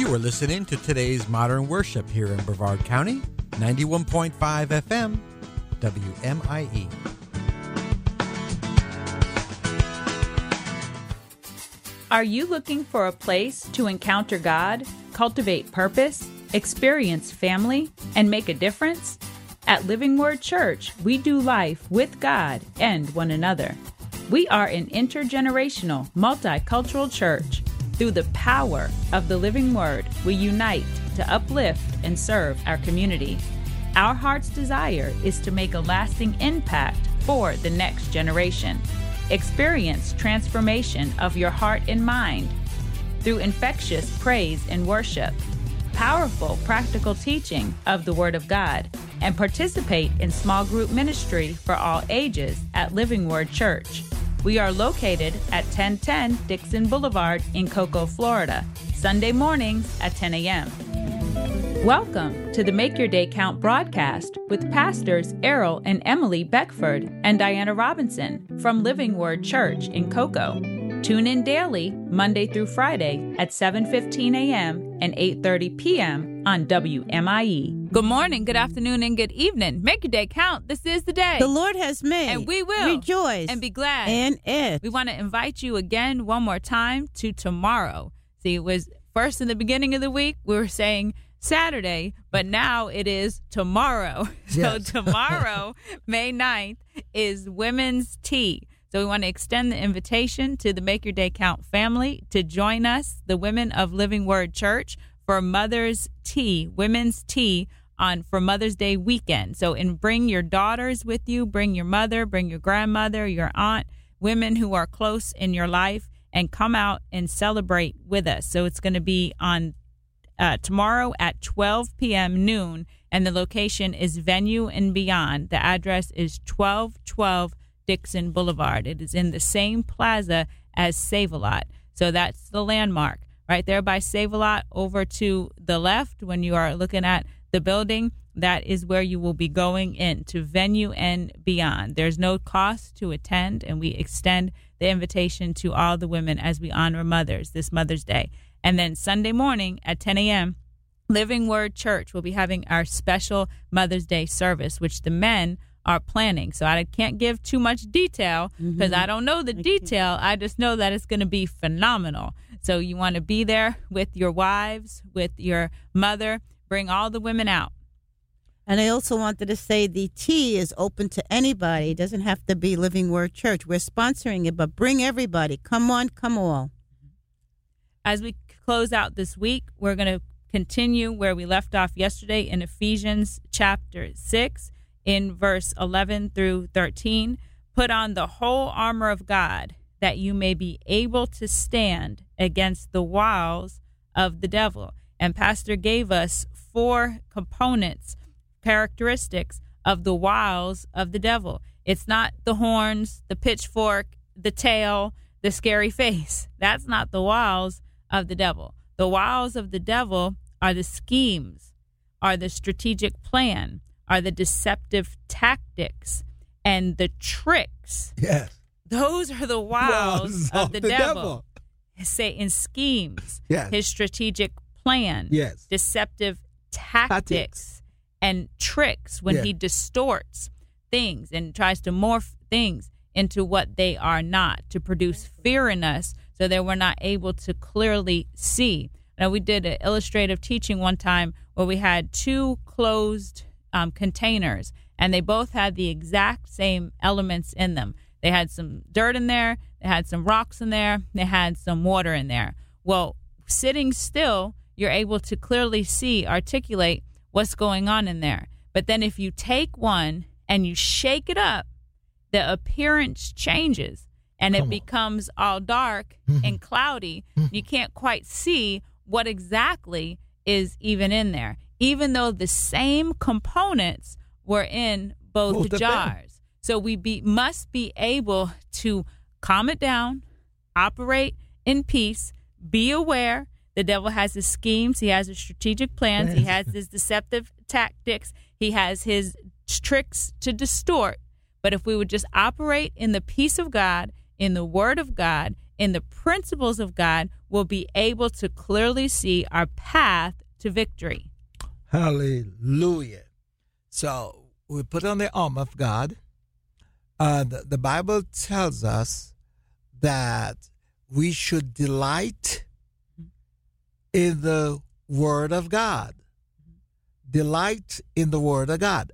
You are listening to today's Modern Worship here in Brevard County, 91.5 FM, WMIE. Are you looking for a place to encounter God, cultivate purpose, experience family, and make a difference? At Living Word Church, we do life with God and one another. We are an intergenerational, multicultural church. Through the power of the Living Word, we unite to uplift and serve our community. Our heart's desire is to make a lasting impact for the next generation. Experience transformation of your heart and mind through infectious praise and worship, powerful practical teaching of the Word of God, and participate in small group ministry for all ages at Living Word Church. We are located at 1010 Dixon Boulevard in Cocoa, Florida, Sunday mornings at 10 a.m. Welcome to the Make Your Day Count broadcast with Pastors Errol and Emily Beckford and Diana Robinson from Living Word Church in Cocoa. Tune in daily, Monday through Friday at 7:15 a.m. and 8:30 p.m. on WMIE. Good morning, good afternoon, and good evening. Make your day count. This is the day the Lord has made, and we will rejoice and be glad in it. We want to invite you again one more time to tomorrow. See, it was first in the beginning of the week, we were saying Saturday, but now it is tomorrow. Yes. So tomorrow, May 9th, is Women's Tea. So we want to extend the invitation to the Make Your Day Count family to join us, the women of Living Word Church, for Mother's Tea, Women's Tea for Mother's Day weekend. So bring your daughters with you, bring your mother, bring your grandmother, your aunt, women who are close in your life, and come out and celebrate with us. So it's going to be on tomorrow at 12 p.m. noon, and the location is Venue and Beyond. The address is 1212 Dixon Boulevard. It is in the same plaza as Save-A-Lot. So that's the landmark right there by Save-A-Lot. Over to the left, when you are looking at the building, that is where you will be going in to Venue and Beyond. There's no cost to attend, and we extend the invitation to all the women as we honor mothers this Mother's Day. And then Sunday morning at 10 a.m., Living Word Church will be having our special Mother's Day service, which the men are planning. So I can't give too much detail because I don't know the detail. I just know that it's going to be phenomenal. So you want to be there with your wives, with your mother. Bring all the women out. And I also wanted to say the tea is open to anybody. It doesn't have to be Living Word Church. We're sponsoring it, but bring everybody. Come on, come all. As we close out this week, we're going to continue where we left off yesterday in Ephesians chapter 6 in verse 11 through 13. Put on the whole armor of God that you may be able to stand against the wiles of the devil. And Pastor gave us 4 components, characteristics of the wiles of the devil. It's not the horns, the pitchfork, the tail, the scary face. That's not the wiles of the devil. The wiles of the devil are the schemes, are the strategic plan, are the deceptive tactics, and the tricks. Yes. Those are the wiles of the devil. Satan's schemes, Yes. His strategic plan, Yes. deceptive tactics, and tricks when he distorts things and tries to morph things into what they are not, to produce fear in us so that we're not able to clearly see. Now, we did an illustrative teaching one time where we had 2 closed containers, and they both had the exact same elements in them. They had some dirt in there, they had some rocks in there, they had some water in there. Well, sitting still, you're able to clearly see, articulate what's going on in there. But then if you take one and you shake it up, the appearance changes and it becomes all dark and cloudy. You can't quite see what exactly is even in there, even though the same components were in both jars. So we must be able to calm it down, operate in peace, be aware. The devil has his schemes. He has his strategic plans. He has his deceptive tactics. He has his tricks to distort. But if we would just operate in the peace of God, in the Word of God, in the principles of God, we'll be able to clearly see our path to victory. Hallelujah. So we put on the armor of God. The Bible tells us that we should delight in the Word of God. Delight in the Word of God.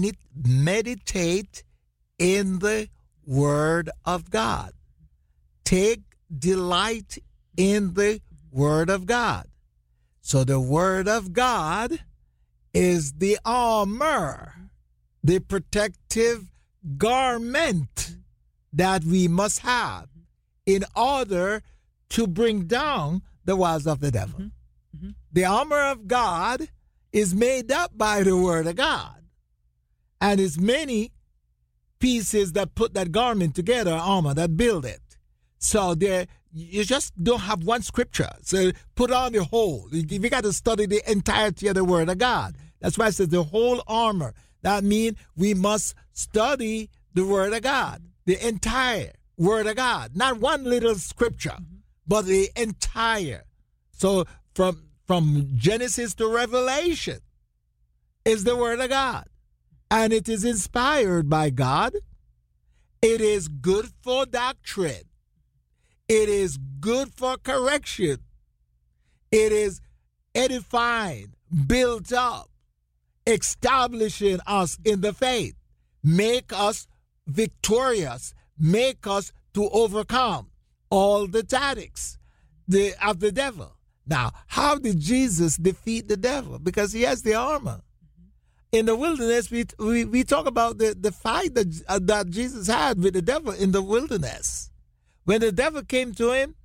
Meditate in the Word of God. Take delight in the Word of God. So the Word of God is the armor, the protective garment that we must have in order to bring down the wiles of the devil. Mm-hmm. The armor of God is made up by the Word of God. And it's many pieces that put that garment together, armor, that build it. So there, you just don't have one scripture. So put on the whole. You got to study the entirety of the Word of God. That's why it says the whole armor. That means we must study the Word of God, the entire Word of God. Not one little scripture, but the entire. So from Genesis to Revelation is the Word of God. And it is inspired by God. It is good for doctrine. It is good for correction. It is edifying, built up, establishing us in the faith, make us victorious, make us to overcome all the tactics of the devil. Now, how did Jesus defeat the devil? Because he has the armor. In the wilderness, we talk about the fight that Jesus had with the devil in the wilderness. When the devil came to him,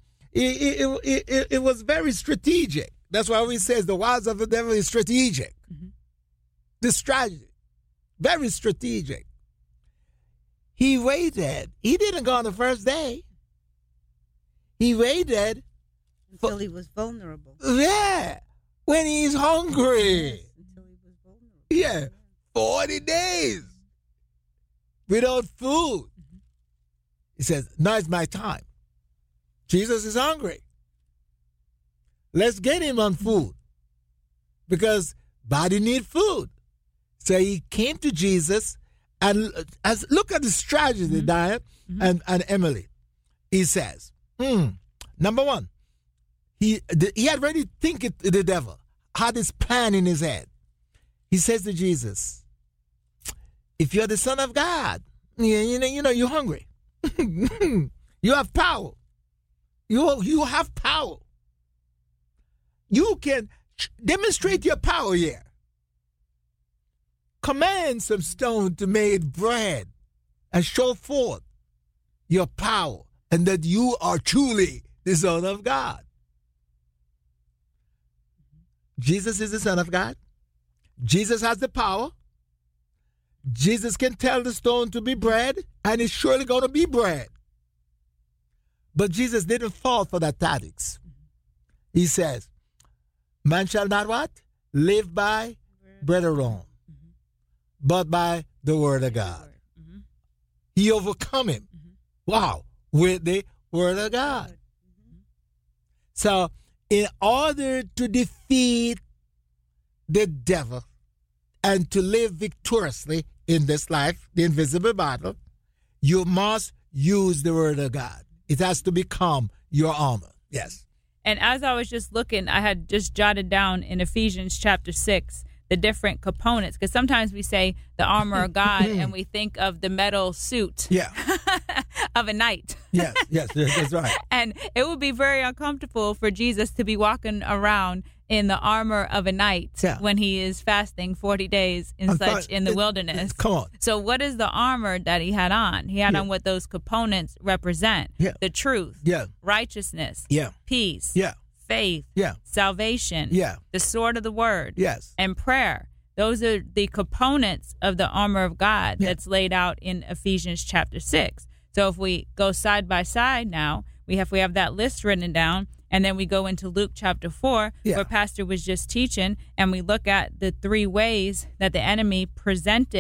it was very strategic. That's why we say the wiles of the devil is strategic. Mm-hmm. The strategy, very strategic. He waited. He didn't go on the first day. He waited until he was vulnerable. Yeah, when he's hungry. Yes, until he was vulnerable. Yeah, 40 days without food. Mm-hmm. He says, now it's my time. Jesus is hungry. Let's get him on food because body need food. So he came to Jesus and look at the strategy, Diane and Emily. He says, number one, he had already thinking the devil, had this plan in his head. He says to Jesus, if you're the Son of God, you know you're hungry. You have power. You have power. You can demonstrate your power here. Command some stone to make bread and show forth your power and that you are truly the Son of God. Jesus is the Son of God. Jesus has the power. Jesus can tell the stone to be bread, and it's surely going to be bread. But Jesus didn't fall for that tactics. He says, man shall not what? Live by bread alone, but by the Word of God. Mm-hmm. He overcome him. Mm-hmm. Wow. With the Word of God. Mm-hmm. So in order to defeat the devil and to live victoriously in this life, the invisible battle, you must use the Word of God. It has to become your armor. Yes. And as I was just looking, I had just jotted down in Ephesians chapter 6 the different components, because sometimes we say the armor of God and we think of the metal suit of a knight. Yes, that's right. And it would be very uncomfortable for Jesus to be walking around in the armor of a knight when he is fasting 40 days in the wilderness. Come on. So what is the armor that he had on? He had on what those components represent. Yeah. The truth, righteousness, peace, faith, salvation, the sword of the word, and prayer. Those are the components of the armor of God that's laid out in Ephesians chapter 6. So if we go side by side now, we have that list written down, and then we go into Luke chapter 4, where Pastor was just teaching, and we look at the three ways that the enemy presented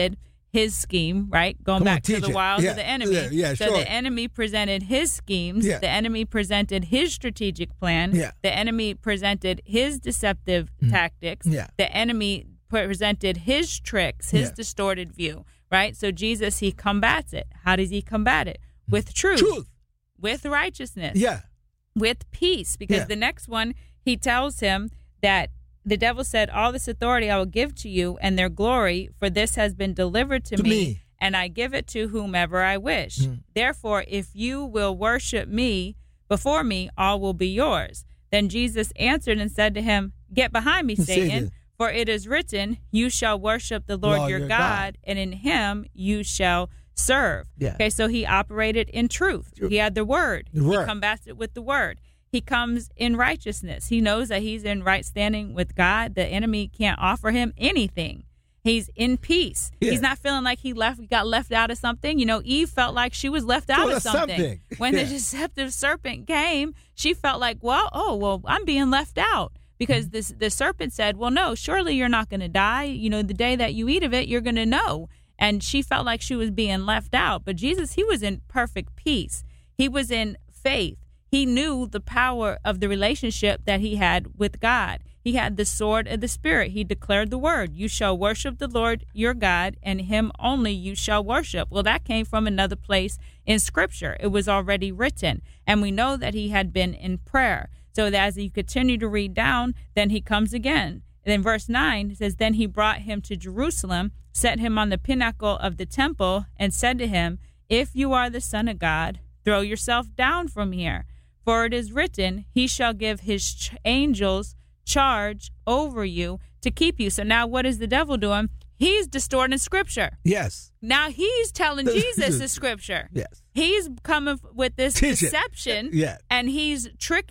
his scheme, right? Going Come on, back to teach the it. wiles Yeah, of the enemy. yeah, so sure. the enemy presented his schemes. Yeah. The enemy presented his strategic plan. Yeah. The enemy presented his deceptive tactics. Yeah. The enemy presented his tricks, his Yeah. distorted view, right? So Jesus, he combats it. How does he combat it? With truth. With righteousness. Yeah. With peace. Because Yeah. the next one, he tells him that the devil said, all this authority I will give to you and their glory, for this has been delivered to me, and I give it to whomever I wish. Therefore, if you will worship me before me, all will be yours. Then Jesus answered and said to him, get behind me, Satan, for it is written, you shall worship the Lord your God, and in him you shall serve. Yeah. Okay, so he operated in truth. He had the word. The word. He combats it with the word. He comes in righteousness. He knows that he's in right standing with God. The enemy can't offer him anything. He's in peace. Yeah. He's not feeling like he got left out of something. You know, Eve felt like she was left out of something. When the deceptive serpent came, she felt like, well, I'm being left out. Because the serpent said, well, no, surely you're not going to die. You know, the day that you eat of it, you're going to know. And she felt like she was being left out. But Jesus, he was in perfect peace. He was in faith. He knew the power of the relationship that he had with God. He had the sword of the Spirit. He declared the word. You shall worship the Lord your God, and him only you shall worship. Well, that came from another place in Scripture. It was already written. And we know that he had been in prayer. So that as you continue to read down, then he comes again. And then verse 9 says, then he brought him to Jerusalem, set him on the pinnacle of the temple, and said to him, if you are the Son of God, throw yourself down from here. For it is written, he shall give his angels charge over you to keep you. So now what is the devil doing? He's distorting Scripture. Yes. Now he's telling Jesus the Scripture. Yes. He's coming with this deception. Yeah. And he's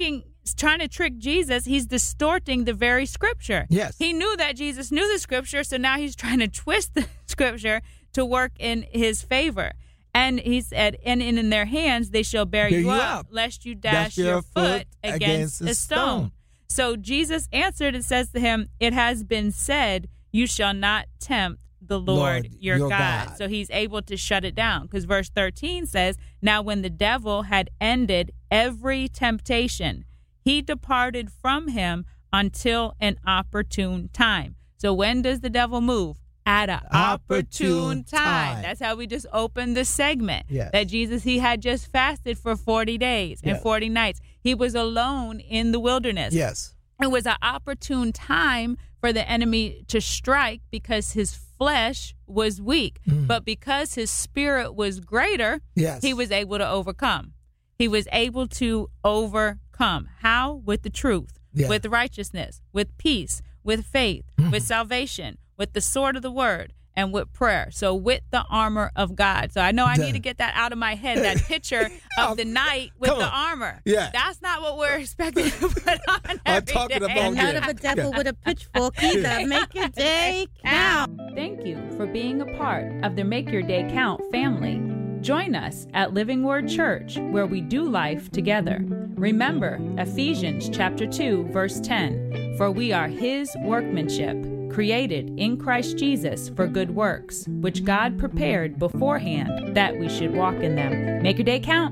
trying to trick Jesus. He's distorting the very Scripture. Yes. He knew that Jesus knew the Scripture, so now he's trying to twist the Scripture to work in his favor. And he said, and in their hands they shall bear you up, lest you dash your foot against a stone. So Jesus answered and says to him, it has been said, you shall not tempt the Lord your God. So he's able to shut it down. Because verse 13 says, now when the devil had ended every temptation, he departed from him until an opportune time. So when does the devil move? At an opportune time. That's how we just opened the segment. Yes. That Jesus, he had just fasted for 40 days and 40 nights. He was alone in the wilderness. Yes. It was an opportune time for the enemy to strike because his flesh was weak. But because his spirit was greater, he was able to overcome. He was able to overcome. How? With the truth, with righteousness, with peace, with faith, with salvation, with the sword of the word, and with prayer. So with the armor of God. So I know I need to get that out of my head, that picture of the knight with the armor. Yeah. That's not what we're expecting to put on every talking day. about And not of a devil with a pitchfork either. Make your day count. Thank you for being a part of the Make Your Day Count family. Join us at Living Word Church, where we do life together. Remember Ephesians chapter 2, verse 10, for we are his workmanship, created in Christ Jesus for good works, which God prepared beforehand that we should walk in them. Make your day count.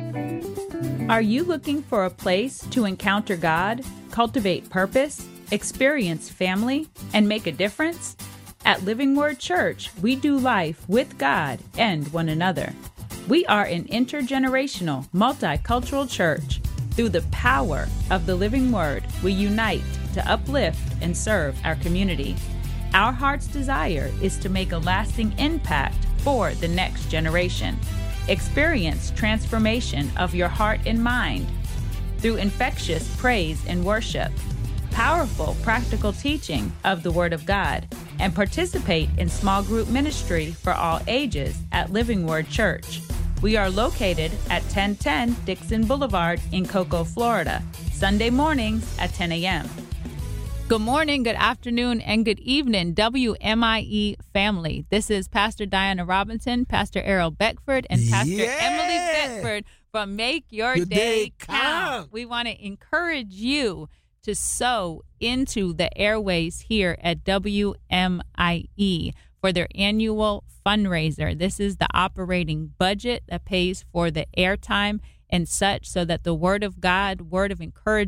Are you looking for a place to encounter God, cultivate purpose, experience family, and make a difference? At Living Word Church, we do life with God and one another. We are an intergenerational, multicultural church. Through the power of the living word, we unite to uplift and serve our community. Our heart's desire is to make a lasting impact for the next generation. Experience transformation of your heart and mind through infectious praise and worship, powerful practical teaching of the Word of God, and participate in small group ministry for all ages at Living Word Church. We are located at 1010 Dixon Boulevard in Cocoa, Florida, Sunday mornings at 10 a.m. Good morning, good afternoon, and good evening, WMIE family. This is Pastor Diana Robinson, Pastor Errol Beckford, and Pastor Emily Beckford from Make Your Day Count. We want to encourage you to sow into the airways here at WMIE. for their annual fundraiser. This is the operating budget that pays for the airtime and such, so that the word of God, word of encouragement,